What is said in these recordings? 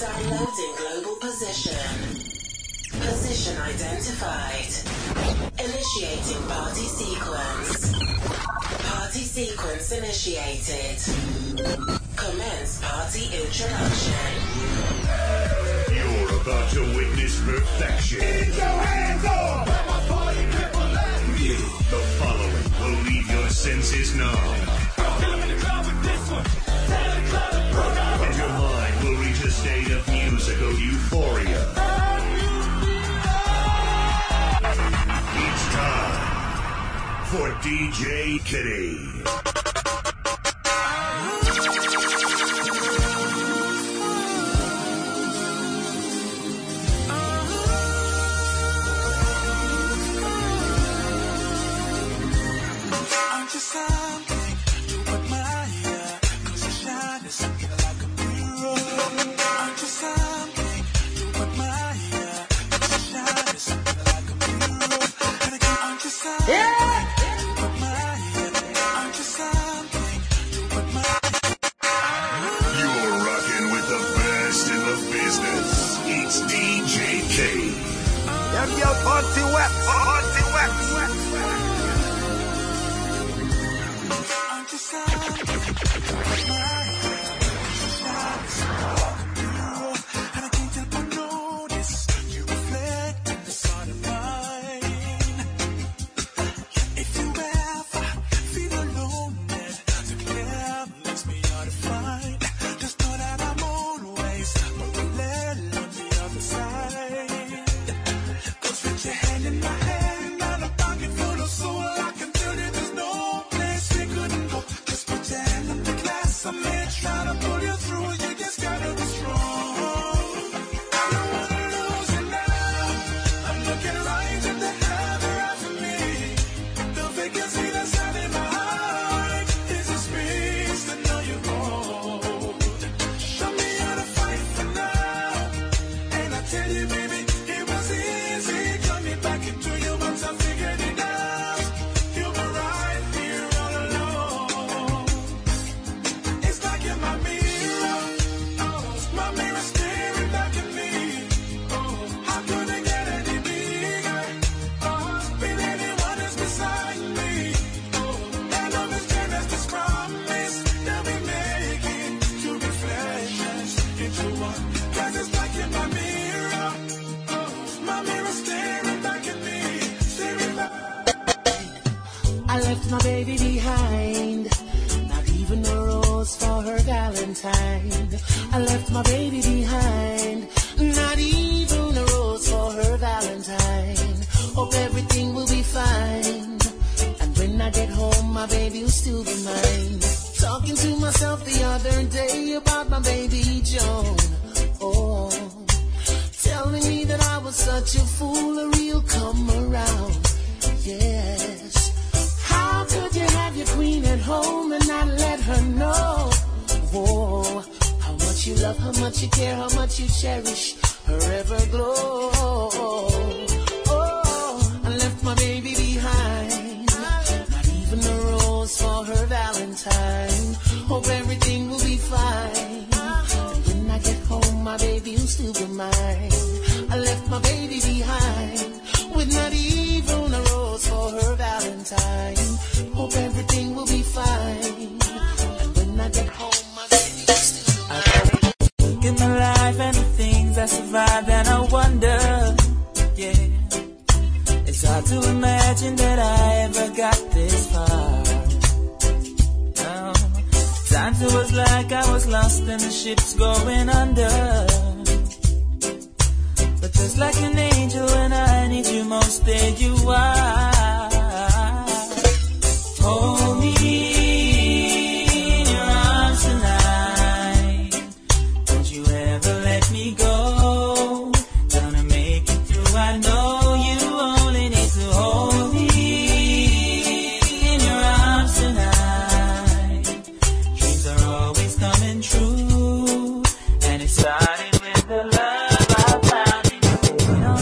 Downloading global position. Position identified. Initiating party sequence. Party sequence initiated. Commence party introduction. You're about to witness perfection. Get your hands up! Where my party people at? The following will leave your senses numb. Kill 'em in the crowd with this one. Tell the crowd to put up. And your mind will reach a state of musical euphoria. It's time for DJ Kitty.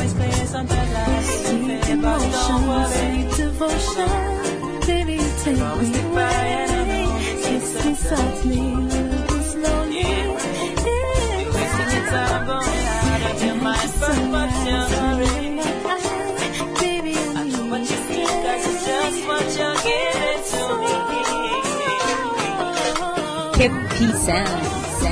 Devotion, baby, take P sound.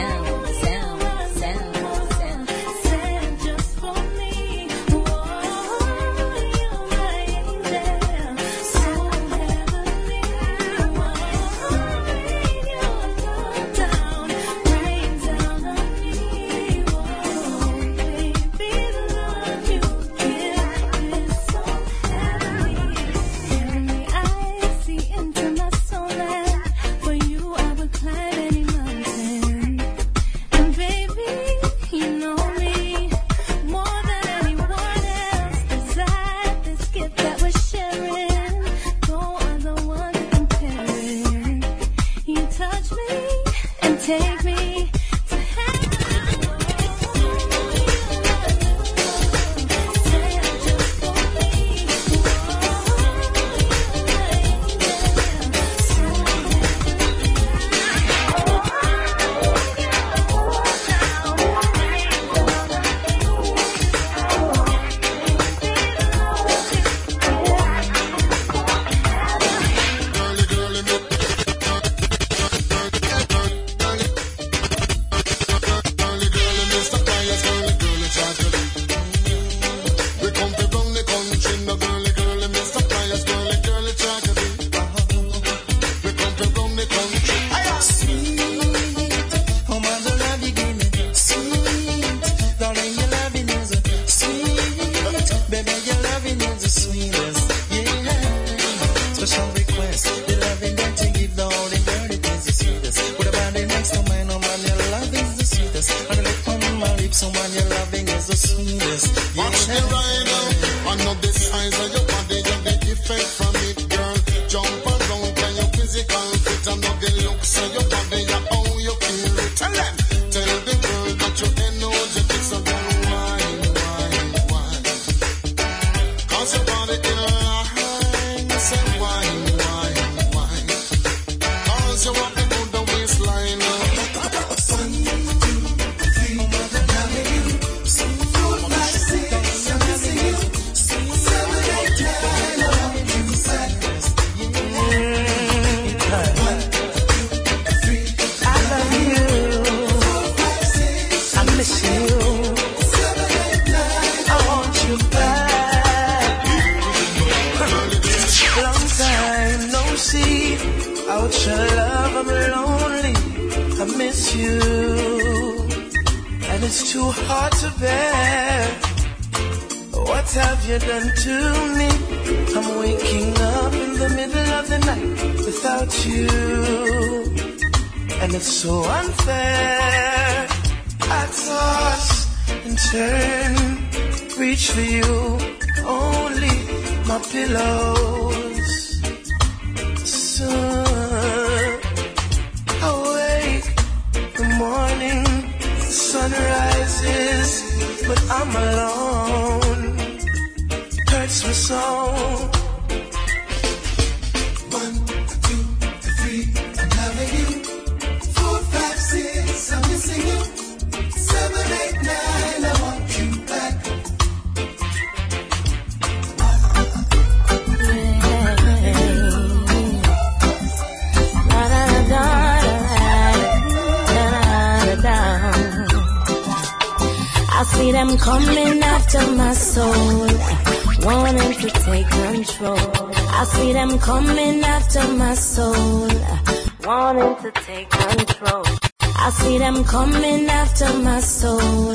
Coming after my soul, wanting to take control. I see them coming after my soul, wanting to take control. I see them coming after my soul,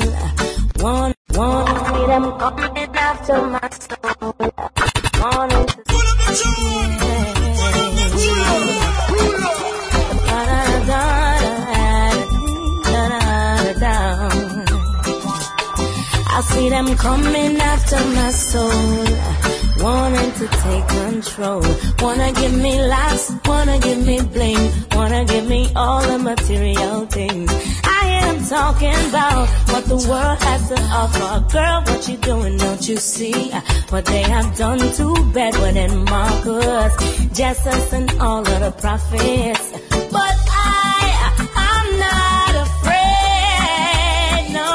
want see them coming after my soul, wanting to I see them coming after my soul, wanting to take control. Wanna give me laughs, wanna give me bling, wanna give me all the material things. I am talking about what the world has to offer. Girl, what you doing, don't you see? What they have done to Bedouin and Marcus, Jesus and all of the prophets. But I'm not afraid, no.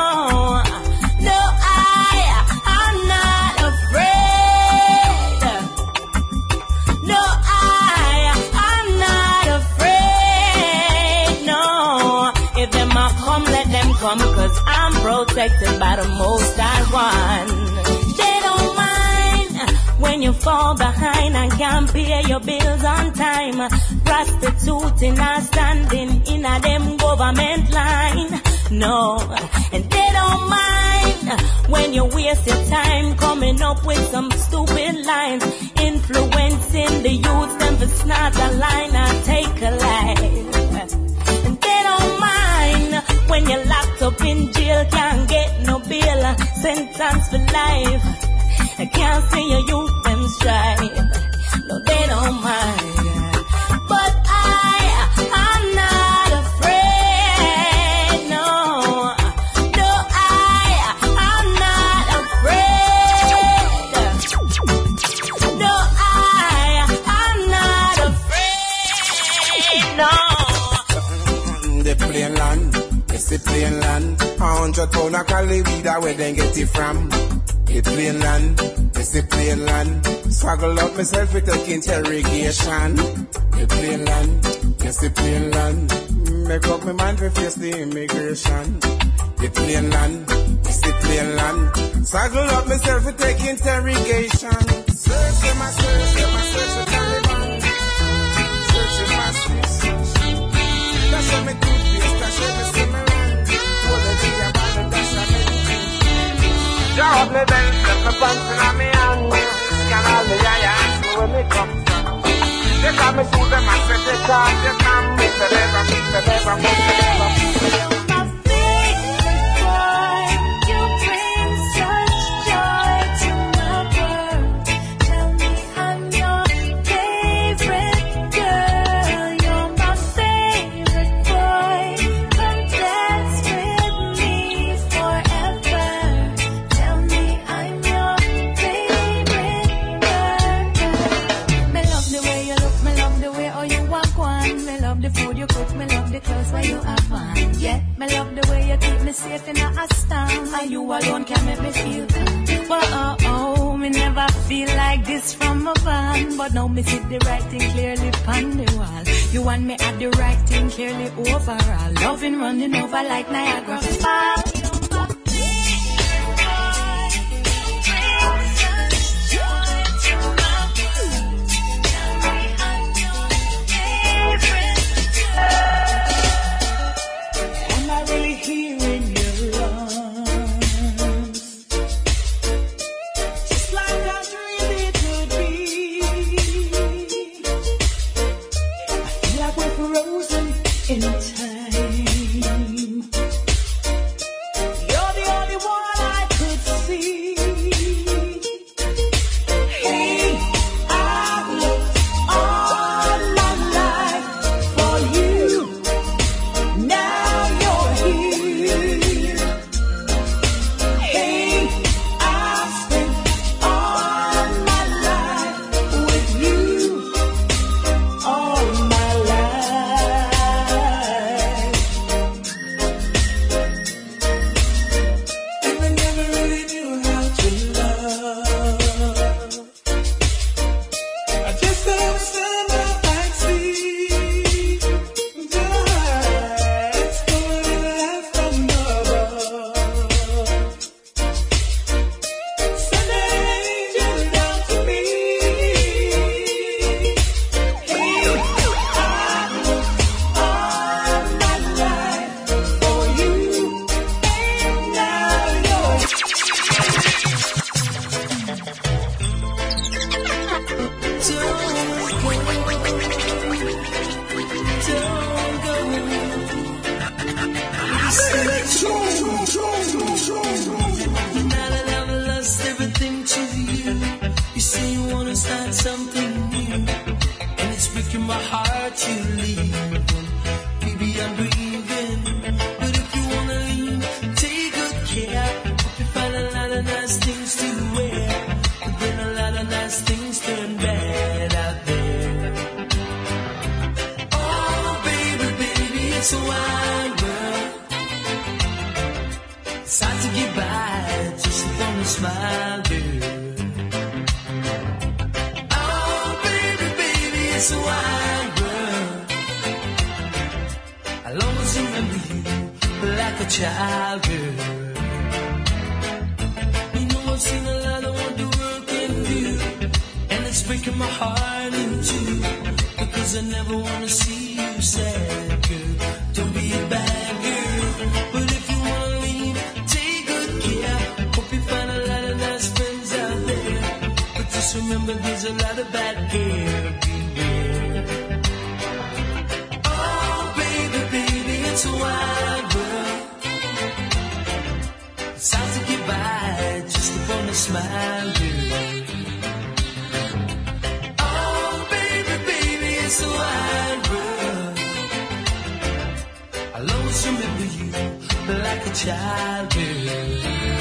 I'm not afraid, no. come, let them come, cause I'm protected by the Most High One. They don't mind when you fall behind and can't pay your bills on time. Prostituting and standing in a them government line. No, and they don't mind when you waste your time coming up with some stupid lines, influencing the youth them for snort a line and take a life. And they don't mind when you're locked up in jail, can't get no bail, sentence for life. I can't see your youth them strive. No, they don't mind. But I'm not afraid. No, I'm not afraid. No, I'm not afraid. No. The plain land, it's the plain land. 100 pound of Cali weed, where they get it from? The plain land, it's the plain land. Swaggle up myself with a interrogation. The plain land, it's the plain land. Make up my mind to face the immigration. The plain land, it's the plain land. Swaggle up myself with take interrogation. Search them, I search the Taliban. Search them, I search. That's what me do, that's what me see me run. What a G about it, that's what me do. Draw up me belt, let me pants in my hand. Scan all the yaya, ask me where me come from. They call me fool, them I say they talk, they come. Me say never, me say never, me say never, me say never. My favorite boy, you bring such joy to my world. Tell me I'm your favorite girl. You're my favorite boy. Come dance with me forever. Tell me I'm your favorite girl. Me love the way you look, me love the way how you walk on. Me love the food you cook, me love the clothes where you have on. Yeah, me love the way you keep me safe in a storm. And you alone can make me feel calm. Well, me never feel like this from a van. But now me see the right thing clearly on the wall. You want me at the right thing clearly overall. Loving running over like Niagara Falls. Am I really hearing your lungs? Just like I dreamed it would be. I feel like we're frozen in time. You're the only one I could see. Hey, I've looked all my life for you. Now you're here. Hey, I've spent all my life with you. All my life. And I never really knew how to love. I just don't stand up and see. That's going life from above. Send an angel down to me. Hey, I've looked all my life for you. And now you're Now that I've lost everything to you, you say you wanna start something new, and it's breaking my heart to leave. Baby, I'm grieving, but if you wanna leave, take good care. Hope you find a lot of nice things to wear, but then a lot of nice things turn bad out there. Oh, baby, it's a wide world. It's hard to get by just upon a smile, girl. Oh, baby, it's a wide world. I'll always remember you like like a child girl. You know I've seen a lot of what the world can do, and it's breaking my heart in two, because I never wanna see you sad, girl. Don't be a bad girl, but if you wanna leave, take good care. Hope you find a lot of nice friends out there, but just remember there's a lot of bad girls. Oh baby, baby, it's a wide world. It's hard to get by just upon a smile, girl. Oh baby, baby, it's a wide world. I'll always remember you like a child, girl.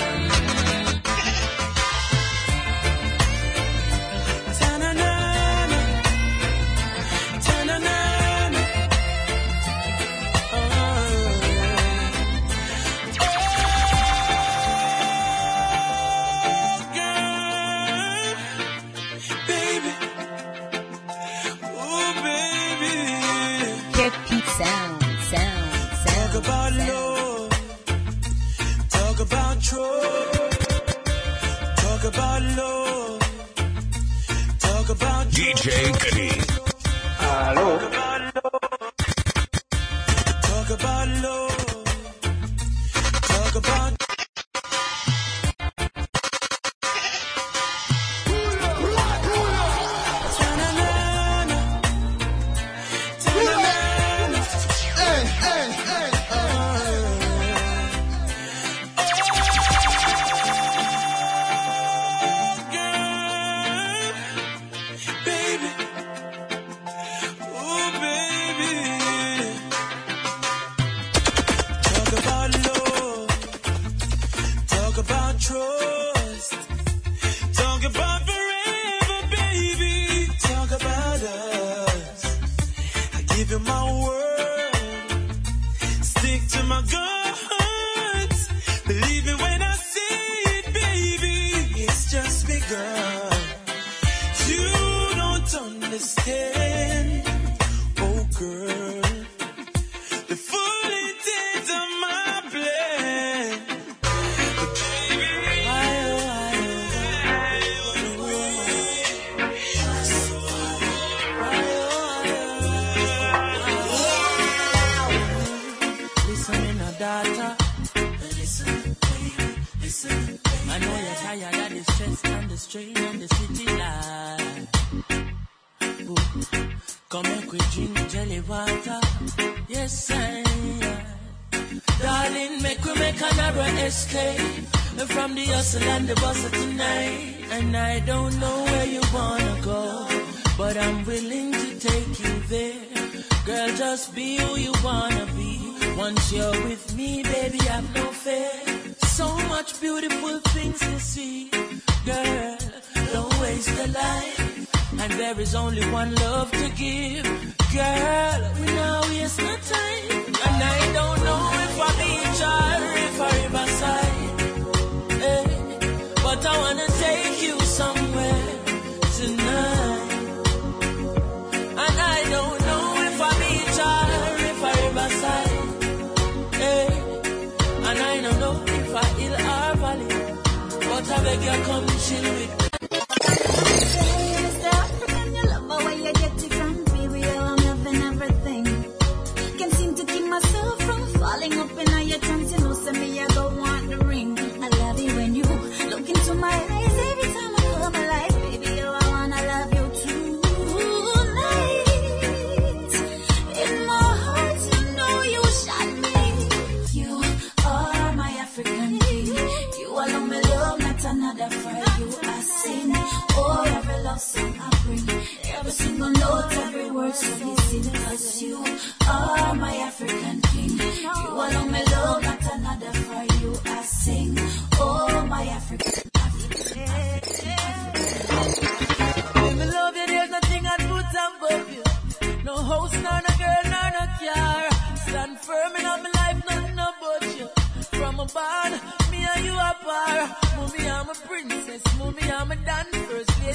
DJ Goody. Hello. Talk about love. Talk about.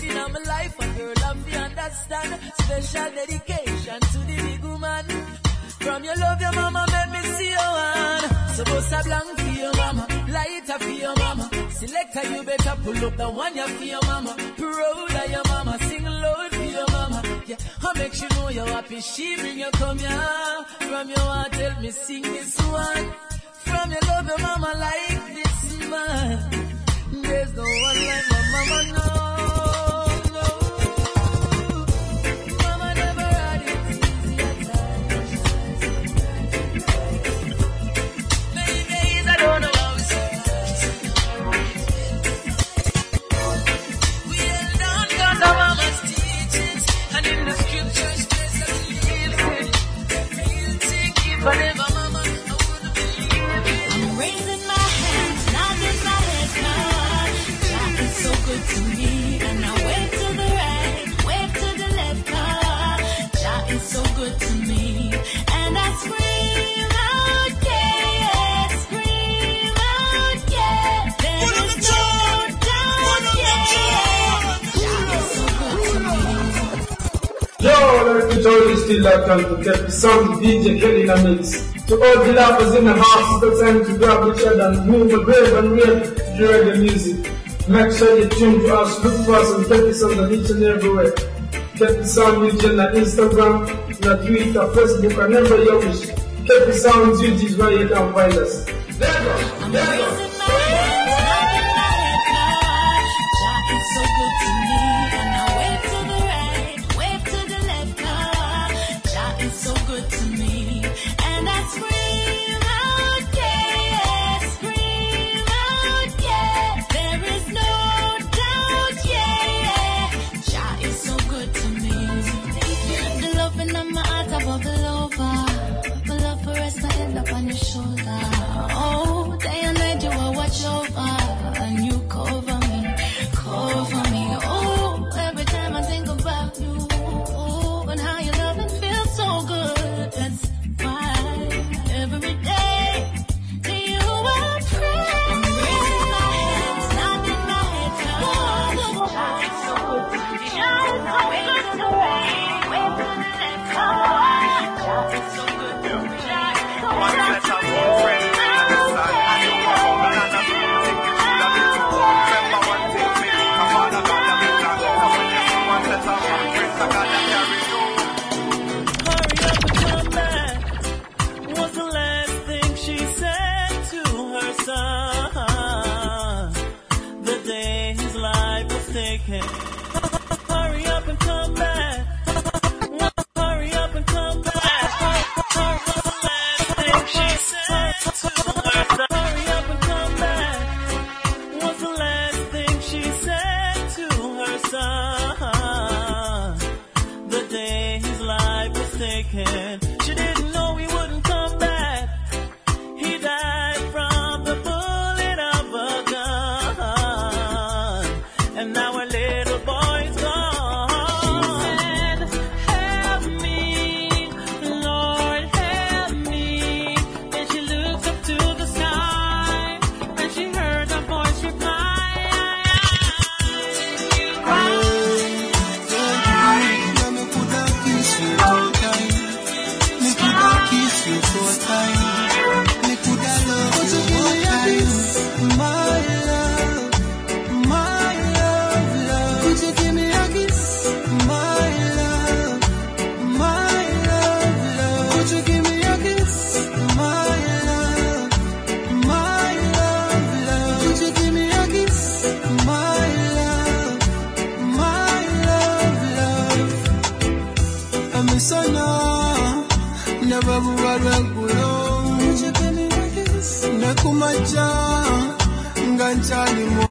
Special dedication to the big woman. From your love, your mama made me see your one. So bust a blank for your mama, lighter for your mama. Selector, you better pull up the one you for your mama. Proud of your mama, sing loud for your mama. Yeah, I make you know you're happy. She bring you come here. From your heart, tell me sing this one. From your love, your mama like this man. There's no one like my mama, no. Mama never had it easy at times. Many days I don't know how it's we held on because of mama's teachings, and in the scriptures there's a belief in real thing. If I never mama, I wouldn't believe it. I'm raising my hands, nodding my head, God. God is so good to me, and I wave to the right, wave to the left, God. God is so good to me, and I scream out, yeah, scream out, yeah. There is no doubt, yeah. God is so good to me. Yo, let me tell you still that time to get the song DJ Kelly in a mix. To all the lovers in the house, it's the time to grab each other and move the grave and wave the reggae music. Make sure you tune to us, look for us and get the song on each and everywhere. Get the sound DJ on Instagram, on Twitter, Facebook, and everywhere you wish. Get the sound duties where you can find us. There you go. I'm raising my hands, nodding my head, God. God is so good to me, and I wave to the right, wave to the left, God. God is so good to me, and I scream out, yeah, scream out, yeah. There is no doubt, yeah. God is so good to me. The love in my heart, I bubble over. My love for us, I end up on your shoulder. Oh, day and night you will watch over, and you cover me, cover me. Oh, every time I think about you, oh, and how you love and feel so good. That's why every day to you I pray. I'm raising my hands, nodding my head, God. God is so good to me. God is so good to me. Wave to the left, God. God is so good to me. God is so good to me. Hurry up and come back. Was the last thing she said to her son the day his life was taken. Hurry up and come back. Hurry up and come back. Was the last thing she said to her son. Hurry up and come back. Was the last thing she said to her son the day his life was taken. She didn't know he wouldn't come back. He died from the bullet of a gun, and now her little boy's gone. She said, help me, Lord, help me. Then she looked up to the sky, and she heard a voice reply, you cry. Never will